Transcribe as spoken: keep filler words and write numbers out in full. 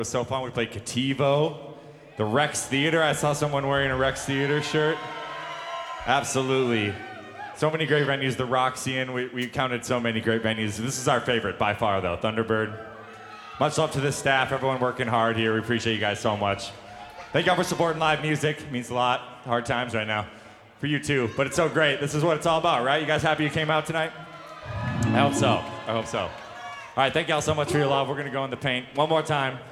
was so fun. We played Kativo, the Rex Theater. I saw someone wearing a Rex Theater shirt. Absolutely. So many great venues. The Roxy-in, we, we counted so many great venues. This is our favorite by far, though, Thunderbird. Much love to the staff, everyone working hard here. We appreciate you guys so much. Thank y'all for supporting live music. It means a lot. Hard times right now. For you too, but it's so great. This is what it's all about, right? You guys happy you came out tonight? I hope so. I hope so. All right, thank y'all so much for your love. We're gonna go in the paint one more time.